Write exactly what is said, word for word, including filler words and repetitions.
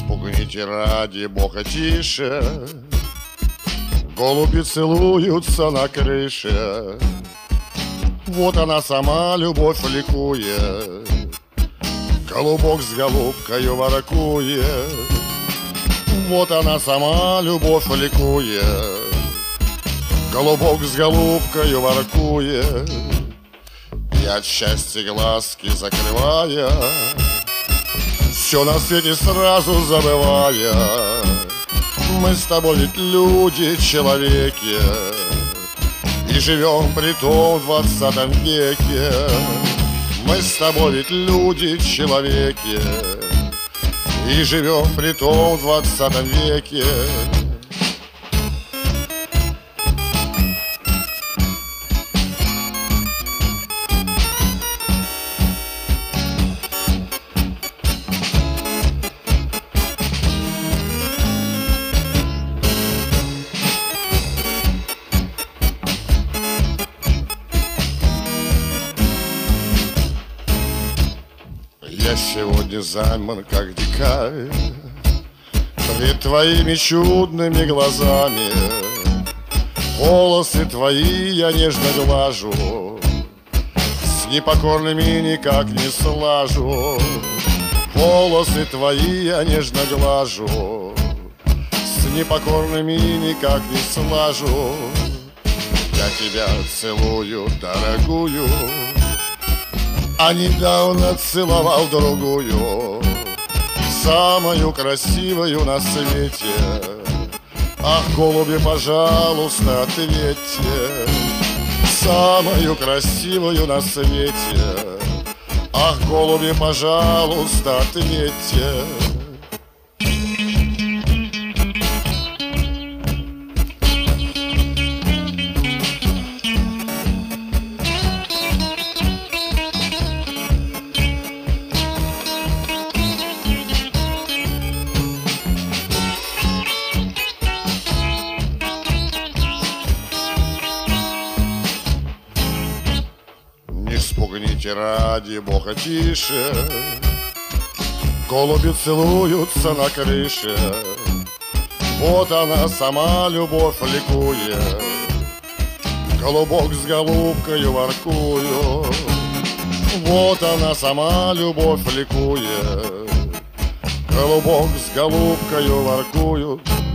спугните ради бога тише, голуби целуются на крыше. Вот она сама, любовь ликует, голубок с голубкою воркует. Вот она сама, любовь ликует, голубок с голубкою воркует. И от счастья глазки закрывая, все на свете сразу забывая, мы с тобой ведь люди, человеки, и живем при том в двадцатом веке. Мы с тобой ведь люди, человеки, и живем при том в двадцатом веке. Я сегодня займан, как дикарь, пред твоими чудными глазами. Волосы твои я нежно глажу, с непокорными никак не слажу. Волосы твои я нежно глажу, с непокорными никак не слажу. Я тебя целую, дорогую, а недавно целовал другую, самую красивую на свете. Ах, голуби, пожалуйста, ответьте, самую красивую на свете. Ах, голуби, пожалуйста, ответьте. Спугните ради бога тише, голуби целуются на крыше. Вот она сама, любовь ликует, голубок с голубкою воркует. Вот она сама, любовь ликует, голубок с голубкою воркуют.